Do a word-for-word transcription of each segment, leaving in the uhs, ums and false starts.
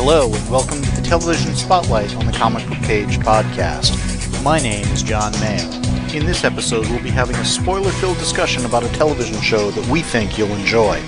Hello, and welcome to the Television Spotlight on the Comic Book Page podcast. My name is John Mayo. In this episode, we'll be having a spoiler-filled discussion about a television show that we think you'll enjoy.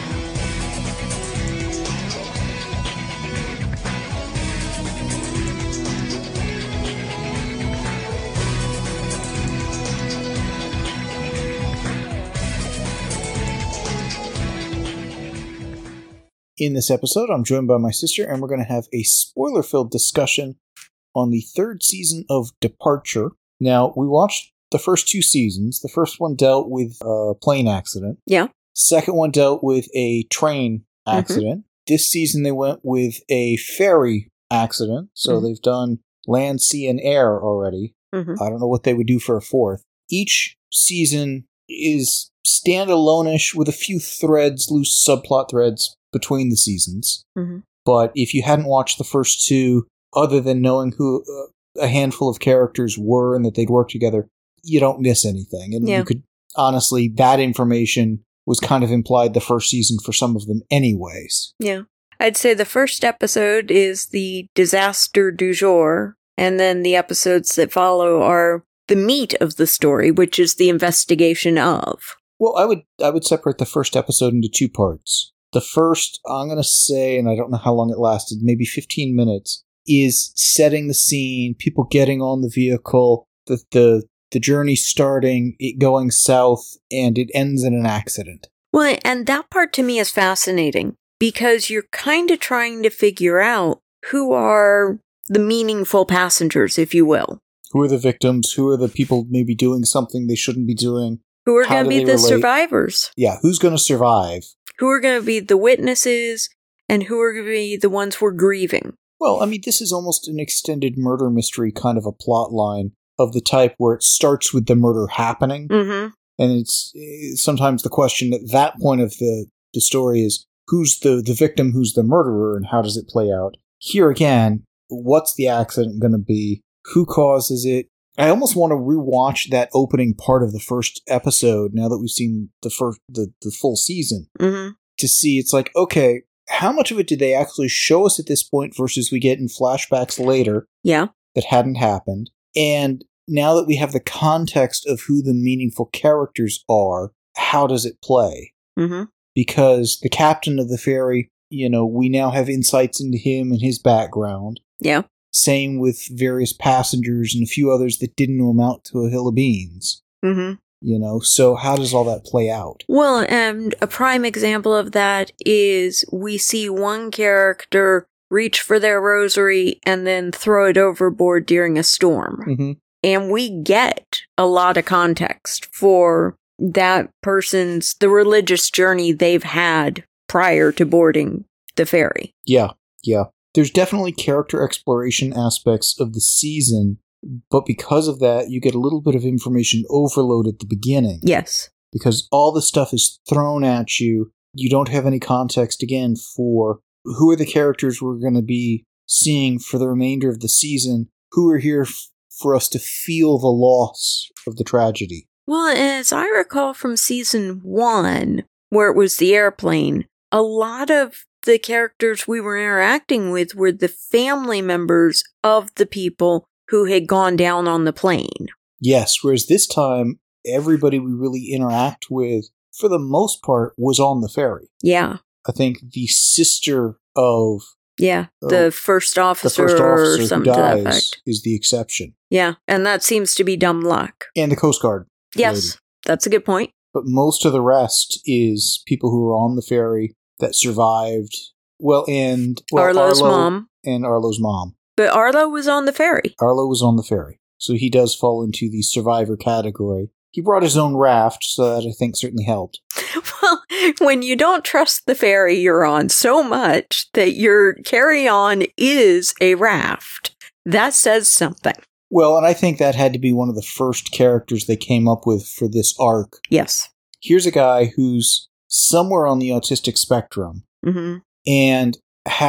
In this episode, I'm joined by my sister, and we're going to have a spoiler-filled discussion on the third season of Departure. Now, we watched the first two seasons. The first one dealt with a plane accident. Yeah. Second one dealt with a train accident. Mm-hmm. This season, they went with a ferry accident. So mm-hmm. they've done land, sea, and air already. Mm-hmm. I don't know what they would do for a fourth. Each season is standalone-ish with a few threads, loose subplot threads, between the seasons. Mm-hmm. But if you hadn't watched the first two, other than knowing who uh, a handful of characters were and that they'd work together, you don't miss anything. And yeah. you could, honestly, that information was kind of implied the first season for some of them anyways. Yeah. I'd say the first episode is the disaster du jour, and then the episodes that follow are the meat of the story, which is the investigation of. Well, I would I would separate the first episode into two parts. The first, I'm going to say, and I don't know how long it lasted, maybe fifteen minutes, is setting the scene, people getting on the vehicle, the the, the journey starting, it going south, and it ends in an accident. Well, and that part to me is fascinating, because you're kind of trying to figure out who are the meaningful passengers, if you will. Who are the victims? Who are the people maybe doing something they shouldn't be doing? Who are going to be the relate? survivors? Yeah, who's going to survive? Who are going to be the witnesses, and who are going to be the ones we're grieving? Well, I mean, this is almost an extended murder mystery kind of a plot line of the type where it starts with the murder happening. Mm-hmm. And it's, it's sometimes the question at that point of the, the story is, who's the, the victim, who's the murderer, and how does it play out? Here again, what's the accident going to be? Who causes it? I almost want to rewatch that opening part of the first episode now that we've seen the first the, the full season mm-hmm. to see. It's like, okay, how much of it did they actually show us at this point versus we get in flashbacks later? Yeah, that hadn't happened. And now that we have the context of who the meaningful characters are, how does it play? Mm-hmm. Because the captain of the ferry, you know, we now have insights into him and his background. Yeah. Same with various passengers and a few others that didn't amount to a hill of beans. Mm-hmm. You know, so how does all that play out? Well, and a prime example of that is we see one character reach for their rosary and then throw it overboard during a storm. Mm-hmm. And we get a lot of context for that person's, the religious journey they've had prior to boarding the ferry. Yeah, yeah. There's definitely character exploration aspects of the season, but because of that, you get a little bit of information overload at the beginning. Yes. Because all the stuff is thrown at you. You don't have any context, again, for who are the characters we're going to be seeing for the remainder of the season, who are here f- for us to feel the loss of the tragedy. Well, as I recall from season one, where it was the airplane, a lot of the characters we were interacting with were the family members of the people who had gone down on the plane. Yes, whereas this time, everybody we really interact with, for the most part, was on the ferry. Yeah. I think the sister of... Yeah, the uh, first officer, the first officer or something to that effect is the exception. Yeah, and that seems to be dumb luck. And the Coast Guard. Yes, lady. That's a good point. But most of the rest is people who were on the ferry that survived. Well, and well, Arlo's Arlo mom. And Arlo's mom. But Arlo was on the ferry. Arlo was on the ferry. So he does fall into the survivor category. He brought his own raft, so that I think certainly helped. Well, when you don't trust the ferry you're on so much that your carry-on is a raft, that says something. Well, and I think that had to be one of the first characters they came up with for this arc. Yes. Here's a guy who's somewhere on the autistic spectrum mm-hmm. and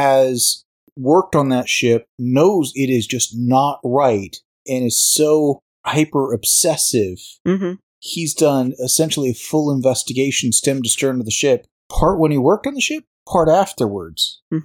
has worked on that ship, knows it is just not right, and is so hyper-obsessive. Mm-hmm. He's done essentially a full investigation stem to stern of the ship, part when he worked on the ship, part afterwards. Mm-hmm.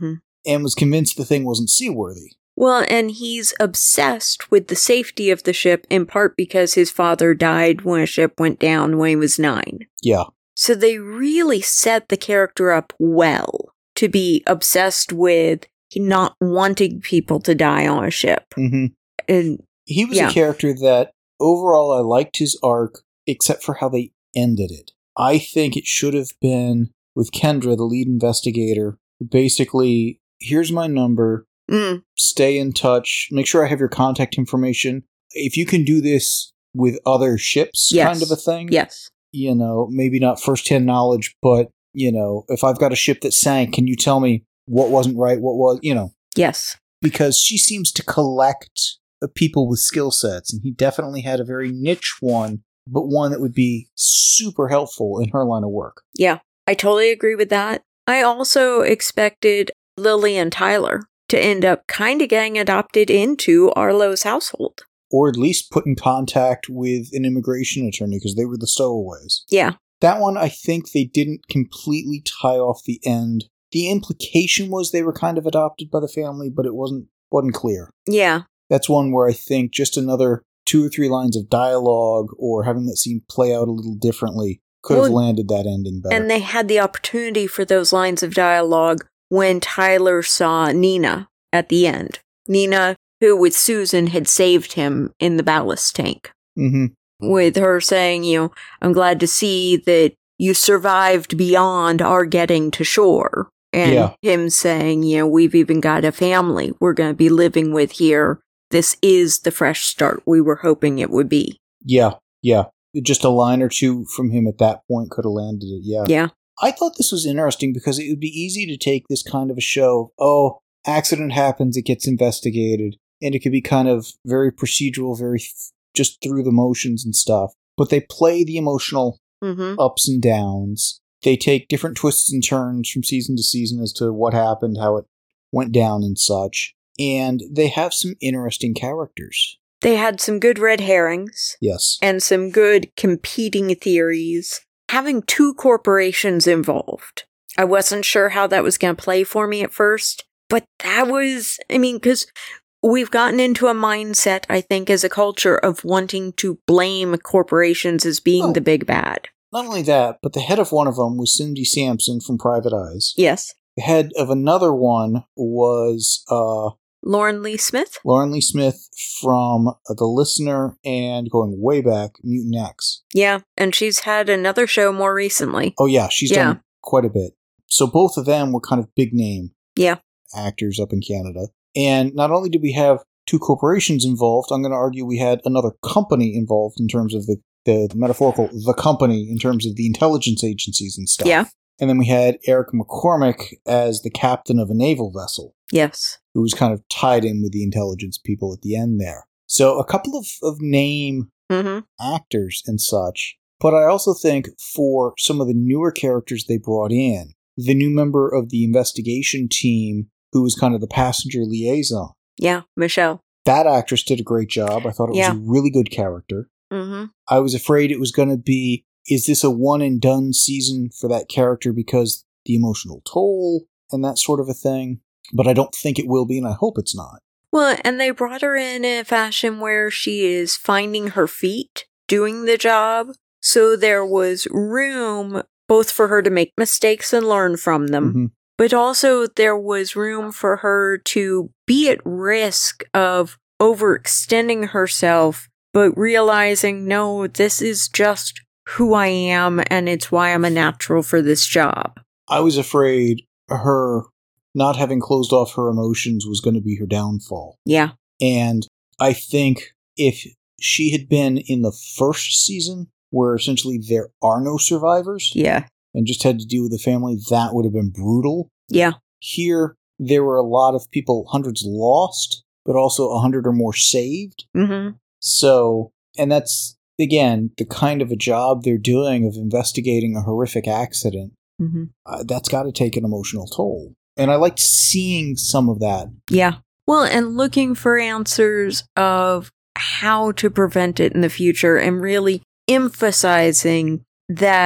and was convinced the thing wasn't seaworthy. Well, and he's obsessed with the safety of the ship, in part because his father died when a ship went down when he was nine. Yeah. So they really set the character up well to be obsessed with not wanting people to die on a ship. Mm-hmm. And he was yeah. a character that, overall, I liked his arc, except for how they ended it. I think it should have been with Kendra, the lead investigator, basically, here's my number, mm. stay in touch, make sure I have your contact information. If you can do this with other ships, yes. kind of a thing. Yes. You know, maybe not first-hand knowledge, but, you know, if I've got a ship that sank, can you tell me what wasn't right, what was, you know. Yes. Because she seems to collect people with skill sets, and he definitely had a very niche one, but one that would be super helpful in her line of work. Yeah, I totally agree with that. I also expected Lily and Tyler to end up kind of getting adopted into Arlo's household. Or at least put in contact with an immigration attorney, because they were the stowaways. Yeah. That one, I think they didn't completely tie off the end. The implication was they were kind of adopted by the family, but it wasn't wasn't clear. Yeah. That's one where I think just another two or three lines of dialogue or having that scene play out a little differently could well, have landed that ending better. And they had the opportunity for those lines of dialogue when Tyler saw Nina at the end. Nina, who with Susan had saved him in the ballast tank. Mm-hmm. With her saying, you know, I'm glad to see that you survived beyond our getting to shore. And yeah. him saying, you know, we've even got a family we're going to be living with here. This is the fresh start we were hoping it would be. Yeah, yeah. Just a line or two from him at that point could have landed it, yeah. Yeah. I thought this was interesting because it would be easy to take this kind of a show, oh, accident happens, it gets investigated, and it could be kind of very procedural, very th- just through the motions and stuff. But they play the emotional mm-hmm. ups and downs. They take different twists and turns from season to season as to what happened, how it went down and such. And they have some interesting characters. They had some good red herrings. Yes. And some good competing theories. Having two corporations involved. I wasn't sure how that was going to play for me at first. But that was, I mean, because we've gotten into a mindset, I think, as a culture of wanting to blame corporations as being oh, the big bad. Not only that, but the head of one of them was Cindy Sampson from Private Eyes. Yes. The head of another one was uh, Lauren Lee Smith. Lauren Lee Smith from uh, The Listener and going way back, Mutant X. Yeah, and she's had another show more recently. Oh yeah, she's yeah. done quite a bit. So both of them were kind of big name yeah. actors up in Canada. And not only did we have two corporations involved, I'm going to argue we had another company involved in terms of the, the, the metaphorical, the company in terms of the intelligence agencies and stuff. Yeah. And then we had Eric McCormick as the captain of a naval vessel. Yes. Who was kind of tied in with the intelligence people at the end there. So a couple of, of name mm-hmm. actors and such. But I also think for some of the newer characters they brought in, the new member of the investigation team who was kind of the passenger liaison. Yeah, Michelle. That actress did a great job. I thought it yeah. was a really good character. Mm-hmm. I was afraid it was going to be, is this a one and done season for that character because the emotional toll and that sort of a thing? But I don't think it will be, and I hope it's not. Well, and they brought her in in a fashion where she is finding her feet, doing the job. So there was room both for her to make mistakes and learn from them. Mm-hmm. But also there was room for her to be at risk of overextending herself, but realizing, no, this is just who I am, and it's why I'm a natural for this job. I was afraid her not having closed off her emotions was going to be her downfall. Yeah. And I think if she had been in the first season, where essentially there are no survivors, yeah, and just had to deal with the family, that would have been brutal. Yeah. Here, there were a lot of people, hundreds lost, but also a hundred or more saved. Mm-hmm. So, and that's, again, the kind of a job they're doing of investigating a horrific accident. Mm-hmm. Uh, that's got to take an emotional toll. And I liked seeing some of that. Yeah. Well, and looking for answers of how to prevent it in the future and really emphasizing that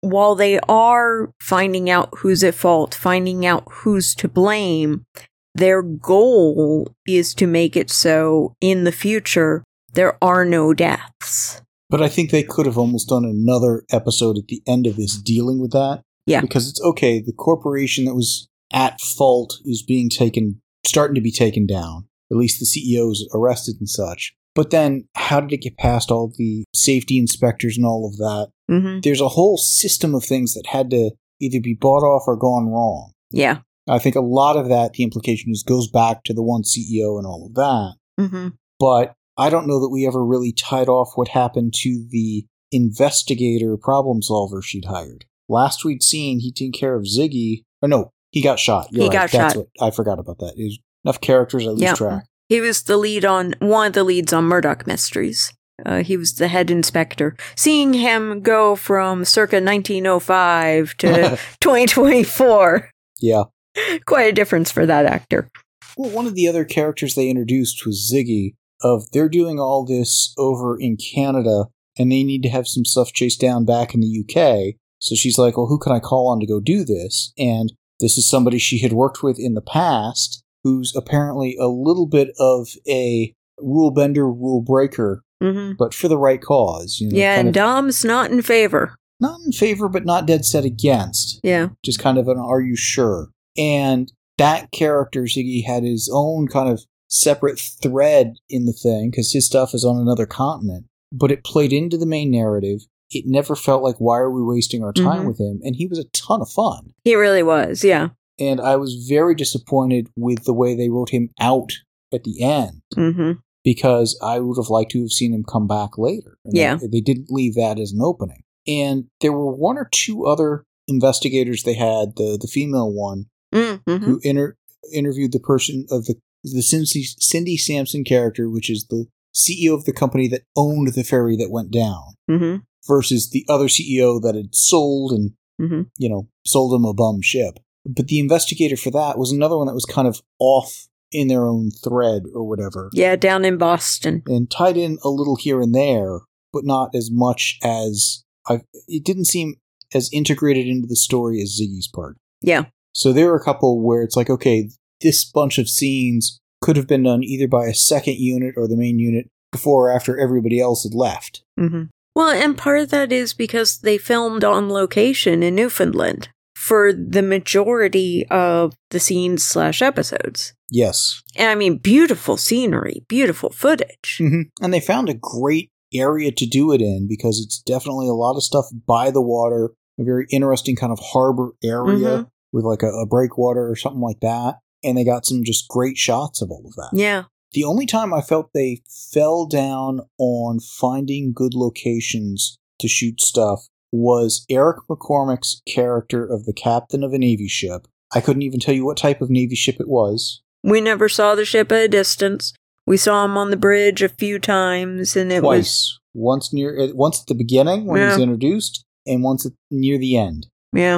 while they are finding out who's at fault, finding out who's to blame, their goal is to make it so in the future there are no deaths. But I think they could have almost done another episode at the end of this dealing with that. Yeah. Because it's okay, the corporation that was at fault is being taken, starting to be taken down. At least the C E O's arrested and such. But then, how did it get past all the safety inspectors and all of that? Mm-hmm. There's a whole system of things that had to either be bought off or gone wrong. Yeah. I think a lot of that, the implication is, goes back to the one C E O and all of that. Mm-hmm. But I don't know that we ever really tied off what happened to the investigator problem solver she'd hired. Last we'd seen, he took care of Ziggy. Or no, he got shot. You're he right. got That's shot. What, I forgot about that. There's enough characters, I lose yep. track. He was the lead on, one of the leads on Murdoch Mysteries. Uh, he was the head inspector. Seeing him go from circa nineteen oh five to twenty twenty-four. Yeah. Quite a difference for that actor. Well, one of the other characters they introduced was Ziggy, of they're doing all this over in Canada, and they need to have some stuff chased down back in the U K. So she's like, well, who can I call on to go do this? And this is somebody she had worked with in the past, who's apparently a little bit of a rule bender, rule breaker, mm-hmm. but for the right cause. You know, yeah, and of, Dom's not in favor. Not in favor, but not dead set against. Yeah. Just kind of an are you sure? And that character, Ziggy, had his own kind of separate thread in the thing, because his stuff is on another continent, but it played into the main narrative. It never felt like, why are we wasting our time mm-hmm. with him? And he was a ton of fun. He really was, yeah. And I was very disappointed with the way they wrote him out at the end, mm-hmm. because I would have liked to have seen him come back later. And yeah. They, they didn't leave that as an opening. And there were one or two other investigators they had, the, the female one, mm-hmm. who inter- interviewed the person of the, the Cindy, Cindy Sampson character, which is the C E O of the company that owned the ferry that went down, mm-hmm. versus the other C E O that had sold and, mm-hmm. you know, sold him a bum ship. But the investigator for that was another one that was kind of off in their own thread or whatever. Yeah, down in Boston. And tied in a little here and there, but not as much as... I. It didn't seem as integrated into the story as Ziggy's part. Yeah. So there were a couple where it's like, okay, this bunch of scenes could have been done either by a second unit or the main unit before or after everybody else had left. Mm-hmm. Well, and part of that is because they filmed on location in Newfoundland for the majority of the scenes slash episodes. Yes. And I mean, beautiful scenery, beautiful footage. Mm-hmm. And they found a great area to do it in, because it's definitely a lot of stuff by the water, a very interesting kind of harbor area mm-hmm. with like a, a breakwater or something like that. And they got some just great shots of all of that. Yeah. The only time I felt they fell down on finding good locations to shoot stuff was Eric McCormack's character of the captain of a Navy ship. I couldn't even tell you what type of Navy ship it was. We never saw the ship at a distance. We saw him on the bridge a few times, and it Twice. was... Once near, once at the beginning when yeah. he was introduced, and once at, near the end. Yeah.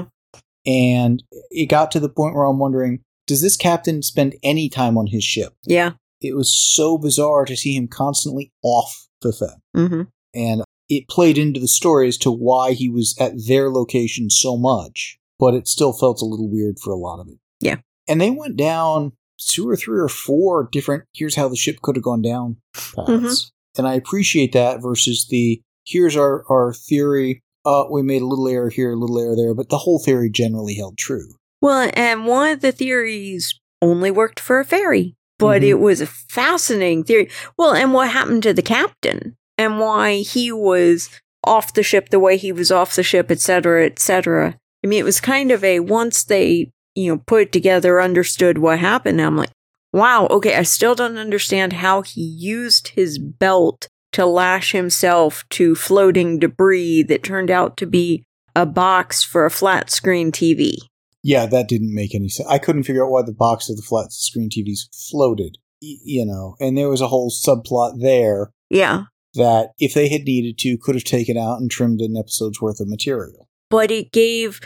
And it got to the point where I'm wondering, does this captain spend any time on his ship? Yeah. It was so bizarre to see him constantly off the thing. Mm-hmm. And it played into the story as to why he was at their location so much, but it still felt a little weird for a lot of it. Yeah. And they went down two or three or four different, here's how the ship could have gone down paths. Mm-hmm. And I appreciate that versus the, here's our, our theory, uh, we made a little error here, a little error there, but the whole theory generally held true. Well, and one of the theories only worked for a ferry, but mm-hmm. it was a fascinating theory. Well, and what happened to the captain and why he was off the ship the way he was off the ship, et cetera, et cetera. I mean, it was kind of a, once they, you know, put it together, understood what happened, I'm like, wow, okay, I still don't understand how he used his belt to lash himself to floating debris that turned out to be a box for a flat screen T V. Yeah, that didn't make any sense. I couldn't figure out why the box of the flat screen T Vs floated, y- you know, and there was a whole subplot there. Yeah. That, if they had needed to, could have taken out and trimmed an episode's worth of material. But it gave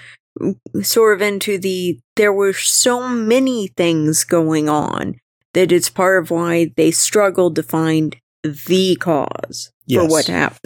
sort of into the, there were so many things going on that it's part of why they struggled to find the cause yes. for what happened.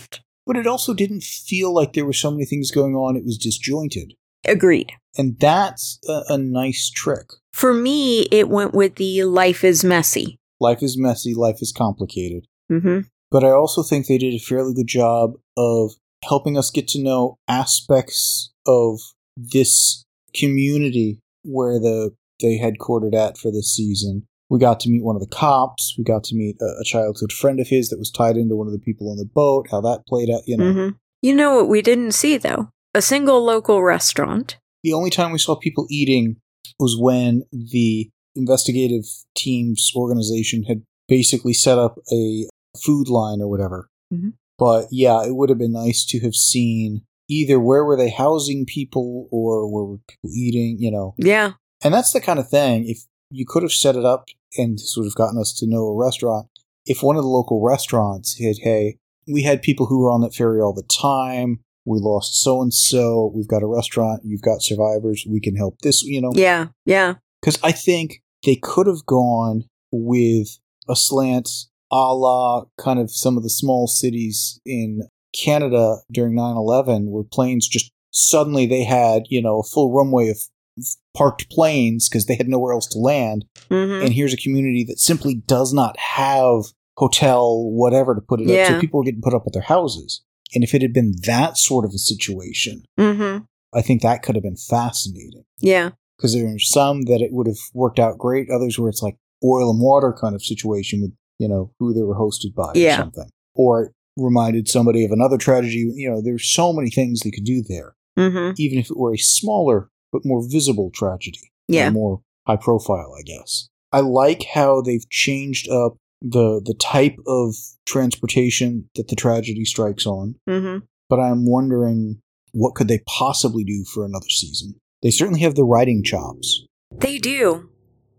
but it also didn't feel like there were so many things going on. It was disjointed. Agreed. And that's a, a nice trick. For me, it went with the life is messy. Life is messy. Life is complicated. Mm-hmm. But I also think they did a fairly good job of helping us get to know aspects of this community where the they headquartered at for this season. We got to meet one of the cops. We got to meet a, a childhood friend of his that was tied into one of the people on the boat, how that played out, you know. Mm-hmm. You know what we didn't see, though? A single local restaurant. The only time we saw people eating was when the investigative team's organization had basically set up a food line or whatever. Mm-hmm. But yeah, it would have been nice to have seen either where were they housing people or where were people eating, you know. Yeah. And that's the kind of thing, if you could have set it up and this would have gotten us to know a restaurant. If one of the local restaurants had, hey, we had people who were on that ferry all the time, we lost so-and-so, we've got a restaurant, you've got survivors, we can help this, you know. Yeah, yeah. Because I think they could have gone with a slant a la kind of some of the small cities in Canada during nine eleven where planes just suddenly they had, you know, a full runway of parked planes because they had nowhere else to land. Mm-hmm. And here's a community that simply does not have hotel, whatever to put it yeah. up. So people were getting put up at their houses. And if it had been that sort of a situation, mm-hmm. I think that could have been fascinating. Yeah. Because there are some that it would have worked out great. Others where it's like oil and water kind of situation with, you know, who they were hosted by yeah. or something. Or it reminded somebody of another tragedy. You know, there's so many things they could do there. Mm-hmm. Even if it were a smaller but more visible tragedy. Yeah. More high profile, I guess. I like how they've changed up the the type of transportation that the tragedy strikes on. Mm-hmm. But I'm wondering, what could they possibly do for another season? They certainly have the writing chops. They do.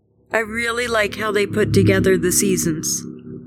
I really like how they put together the seasons.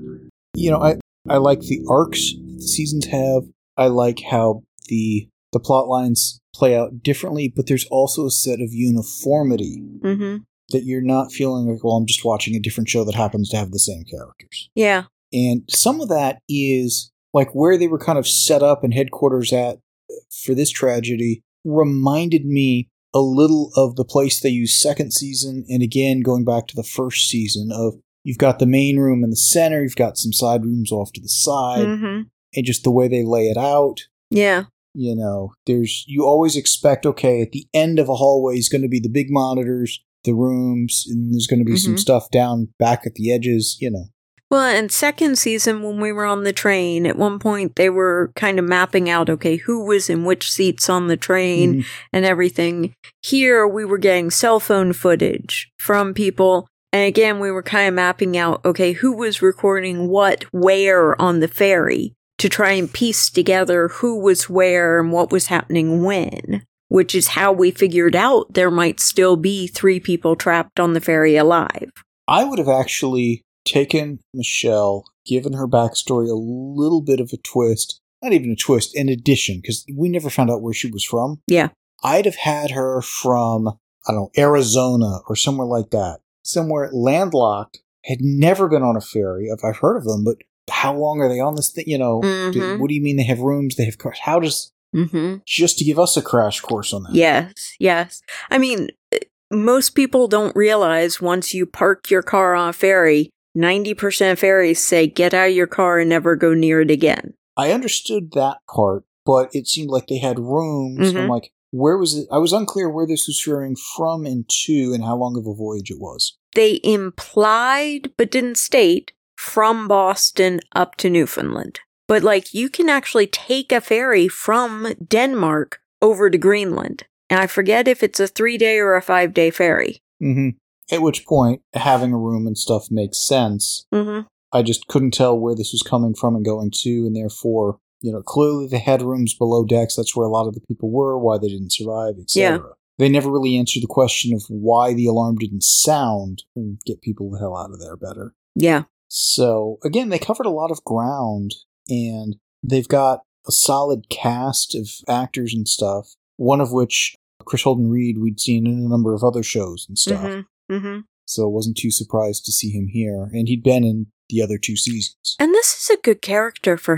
You know, I, I like the arcs the seasons have. I like how the the plot lines play out differently, but there's also a set of uniformity mm-hmm. that you're not feeling like, well, I'm just watching a different show that happens to have the same characters. Yeah. And some of that is like where they were kind of set up and headquarters at for this tragedy reminded me a little of the place they used second season. And again, going back to the first season of you've got the main room in the center, you've got some side rooms off to the side, mm-hmm. and just the way they lay it out. Yeah. You know, there's, you always expect, okay, at the end of a hallway is going to be the big monitors, the rooms, and there's going to be mm-hmm. some stuff down back at the edges, you know. Well, and second season, when we were on the train, at one point they were kind of mapping out, okay, who was in which seats on the train mm-hmm. and everything. Here, we were getting cell phone footage from people. And again, we were kind of mapping out, okay, who was recording what, where on the ferry to try and piece together who was where and what was happening when, which is how we figured out there might still be three people trapped on the ferry alive. I would have actually taken Michelle, given her backstory a little bit of a twist, not even a twist, an addition, because we never found out where she was from. Yeah. I'd have had her from, I don't know, Arizona or somewhere like that. Somewhere landlocked, had never been on a ferry. I've heard of them, but how long are they on this thing? You know, mm-hmm. do, what do you mean they have rooms? They have cars? How does, mm-hmm. just to give us a crash course on that? Yes, yes. I mean, most people don't realize once you park your car on a ferry, ninety percent of ferries say, get out of your car and never go near it again. I understood that part, but it seemed like they had rooms. Mm-hmm. I'm like, where was it? I was unclear where this was ferrying from and to and how long of a voyage it was. They implied, but didn't state, from Boston up to Newfoundland. But, like, you can actually take a ferry from Denmark over to Greenland. And I forget if it's a three-day or a five-day ferry. Mm-hmm. At which point, having a room and stuff makes sense. Mm-hmm. I just couldn't tell where this was coming from and going to, and therefore, you know, clearly they had rooms below decks. That's where a lot of the people were, why they didn't survive, et cetera. Yeah. They never really answered the question of why the alarm didn't sound and get people the hell out of there better. Yeah. So, again, they covered a lot of ground, and they've got a solid cast of actors and stuff, one of which, Chris Holden-Reed, we'd seen in a number of other shows and stuff. Mm-hmm. Mm-hmm. So I wasn't too surprised to see him here, and he'd been in the other two seasons. And this is a good character for him.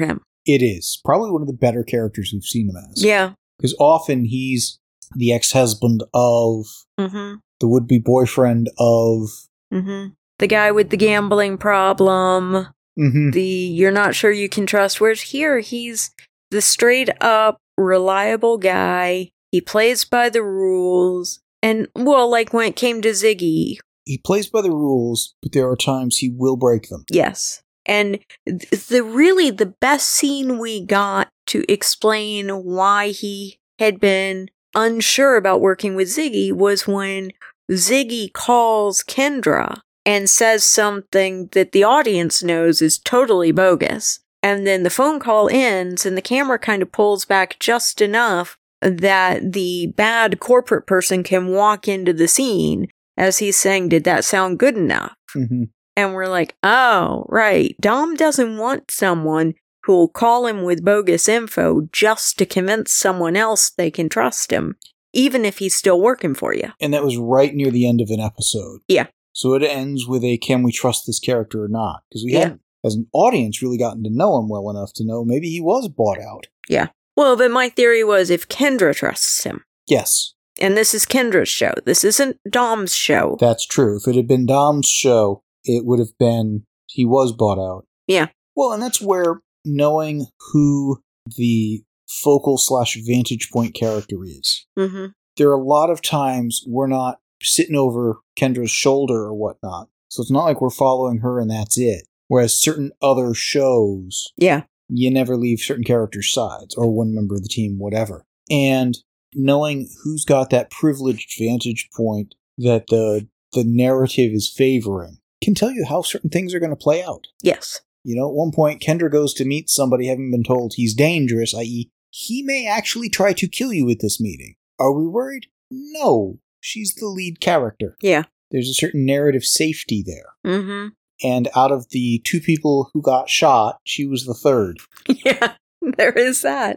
It is. Probably one of the better characters we've seen him as. Yeah. Because often he's the ex-husband of, mm-hmm. the would-be boyfriend of... Mm-hmm. The guy with the gambling problem. Mm-hmm. The you're not sure you can trust. Whereas here, he's the straight-up, reliable guy. He plays by the rules. And, well, like when it came to Ziggy... He plays by the rules, but there are times he will break them. Yes. And the really the best scene we got to explain why he had been unsure about working with Ziggy was when Ziggy calls Kendra and says something that the audience knows is totally bogus. And then the phone call ends and the camera kind of pulls back just enough that the bad corporate person can walk into the scene as he's saying, did that sound good enough? Mm-hmm. And we're like, oh, right. Dom doesn't want someone who'll call him with bogus info just to convince someone else they can trust him, even if he's still working for you. And that was right near the end of an episode. Yeah. So it ends with a, can we trust this character or not? Because we yeah. hadn't, as an audience, really gotten to know him well enough to know maybe he was bought out. Yeah. Well, but my theory was if Kendra trusts him. Yes. And this is Kendra's show. This isn't Dom's show. That's true. If it had been Dom's show, it would have been, he was bought out. Yeah. Well, and that's where knowing who the focal slash vantage point character is. Mm-hmm. There are a lot of times we're not sitting over Kendra's shoulder or whatnot. So it's not like we're following her and that's it. Whereas certain other shows, yeah, you never leave certain characters' sides or one member of the team, whatever. And knowing who's got that privileged vantage point that the the narrative is favoring can tell you how certain things are going to play out. Yes. You know, at one point, Kendra goes to meet somebody having been told he's dangerous, that is, he may actually try to kill you at this meeting. Are we worried? No. She's the lead character. Yeah. There's a certain narrative safety there. Mm-hmm. And out of the two people who got shot, she was the third. Yeah, there is that.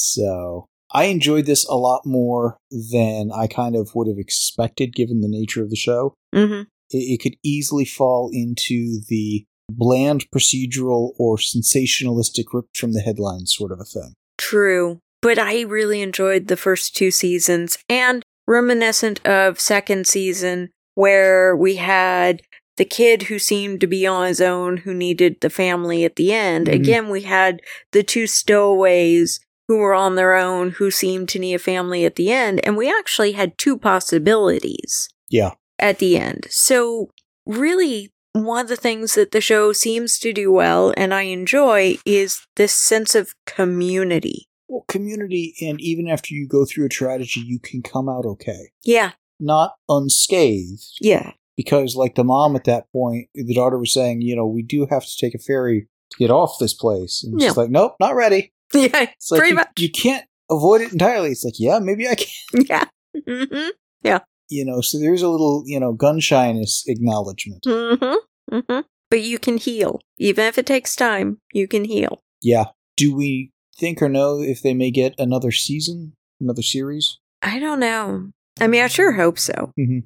So, I enjoyed this a lot more than I kind of would have expected given the nature of the show. Mm-hmm. It, it could easily fall into the bland procedural or sensationalistic ripped from the headlines sort of a thing. True. But I really enjoyed the first two seasons, and reminiscent of second season, where we had the kid who seemed to be on his own, who needed the family at the end. Mm-hmm. Again, we had the two stowaways who were on their own, who seemed to need a family at the end, and we actually had two possibilities. Yeah. At the end. So, really, one of the things that the show seems to do well, and I enjoy, is this sense of community. Well, community, and even after you go through a tragedy, you can come out okay. Yeah. Not unscathed. Yeah. Because, like the mom at that point, the daughter was saying, you know, we do have to take a ferry to get off this place. And yeah. she's like, nope, not ready. Yeah, it's like pretty you, much. You can't avoid it entirely. It's like, yeah, maybe I can. Yeah. Mm-hmm. Yeah. You know, so there's a little, you know, gun shyness acknowledgement. Mm-hmm. Mm-hmm. But you can heal. Even if it takes time, you can heal. Yeah. Do we think or know if they may get another season, another series? I don't know. I mean, I sure hope so. Mm-hmm.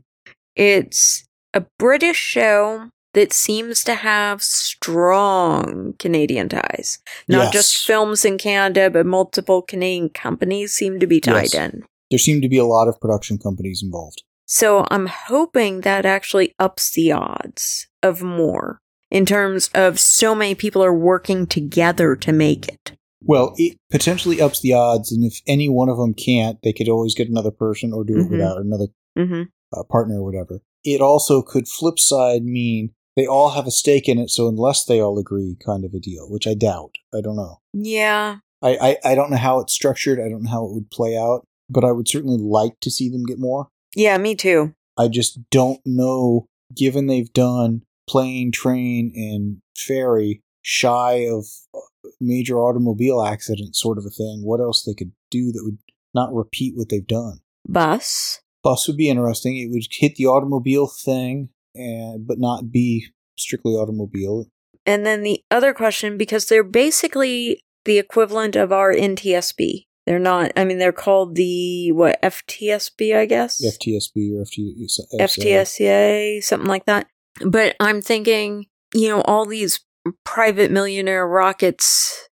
It's a British show that seems to have strong Canadian ties. Not yes. just films in Canada, but multiple Canadian companies seem to be tied yes. in. There seem to be a lot of production companies involved. So I'm hoping that actually ups the odds of more in terms of so many people are working together to make it. Well, it potentially ups the odds, and if any one of them can't, they could always get another person or do it mm-hmm. without another mm-hmm. uh, partner or whatever. It also could flip side mean they all have a stake in it, so unless they all agree, kind of a deal, which I doubt. I don't know. Yeah. I, I, I don't know how it's structured. I don't know how it would play out, but I would certainly like to see them get more. Yeah, me too. I just don't know, given they've done Plane, Train, and Ferry shy of major automobile accident sort of a thing, what else they could do that would not repeat what they've done. Bus. Bus would be interesting. It would hit the automobile thing, and but not be strictly automobile. And then the other question, because they're basically the equivalent of our N T S B. They're not, I mean, they're called the, what, F T S B, I guess? F T S B or F T S A. F T S A, something like that. But I'm thinking, you know, all these private millionaire rockets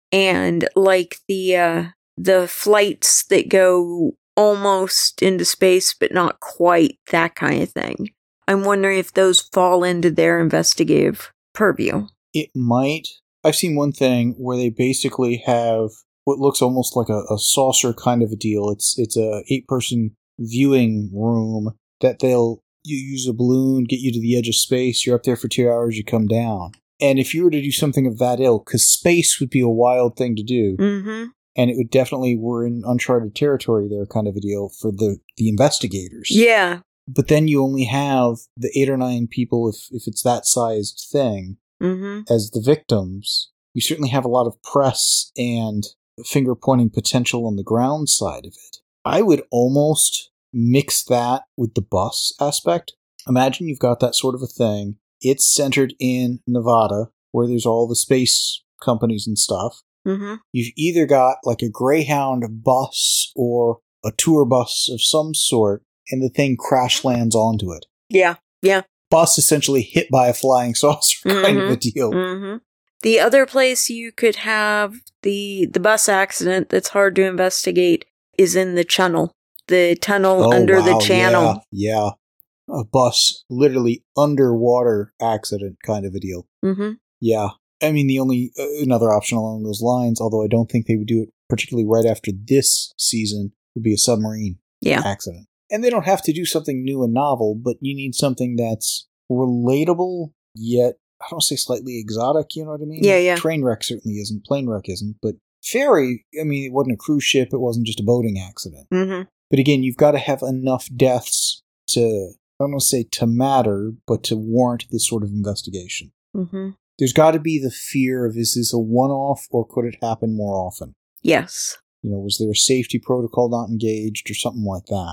and like the uh, the flights that go almost into space but not quite, that kind of thing. I'm wondering if those fall into their investigative purview. It might. I've seen one thing where they basically have what looks almost like a, a saucer kind of a deal. It's it's a eight-person viewing room that they'll you use a balloon, get you to the edge of space, you're up there for two hours, you come down. And if you were to do something of that ilk, because space would be a wild thing to do, mm-hmm. and it would definitely, we're in uncharted territory there kind of a deal for the, the investigators. Yeah. But then you only have the eight or nine people, if, if it's that sized thing, mm-hmm. as the victims. You certainly have a lot of press and finger-pointing potential on the ground side of it. I would almost mix that with the bus aspect. Imagine you've got that sort of a thing. It's centered in Nevada, where there's all the space companies and stuff. Mm-hmm. You've either got like a Greyhound bus or a tour bus of some sort, and the thing crash lands onto it. Yeah, yeah. Bus essentially hit by a flying saucer mm-hmm. kind of a deal. Mm-hmm. The other place you could have the the bus accident that's hard to investigate is in the channel. The tunnel oh, under wow, the channel. Yeah, yeah. A bus, literally underwater accident kind of a deal. Mm-hmm. Yeah. I mean, the only, uh, another option along those lines, although I don't think they would do it particularly right after this season, would be a submarine yeah. accident. And they don't have to do something new and novel, but you need something that's relatable, yet, I don't say slightly exotic, you know what I mean? Yeah, yeah. Train wreck certainly isn't, plane wreck isn't, but ferry, I mean, it wasn't a cruise ship, it wasn't just a boating accident. Mm-hmm. But again, you've got to have enough deaths to, I don't want to say to matter, but to warrant this sort of investigation. Mm-hmm. There's got to be the fear of, is this a one-off or could it happen more often? Yes. You know, was there a safety protocol not engaged or something like that?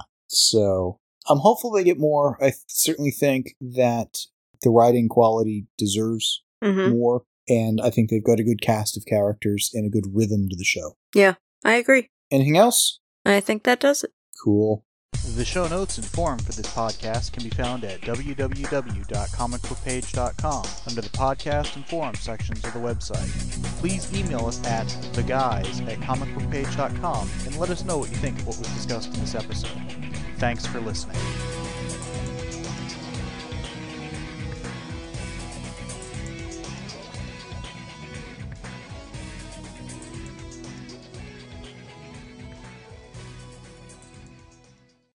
So I'm hopeful they get more. I th- certainly think that the writing quality deserves mm-hmm. more. And I think they've got a good cast of characters and a good rhythm to the show. Yeah, I agree. Anything else? I think that does it. Cool. The show notes and forum for this podcast can be found at w w w dot comic book page dot com under the podcast and forum sections of the website. Please email us at theguys at comic book page dot com and let us know what you think of what was discussed in this episode. Thanks for listening.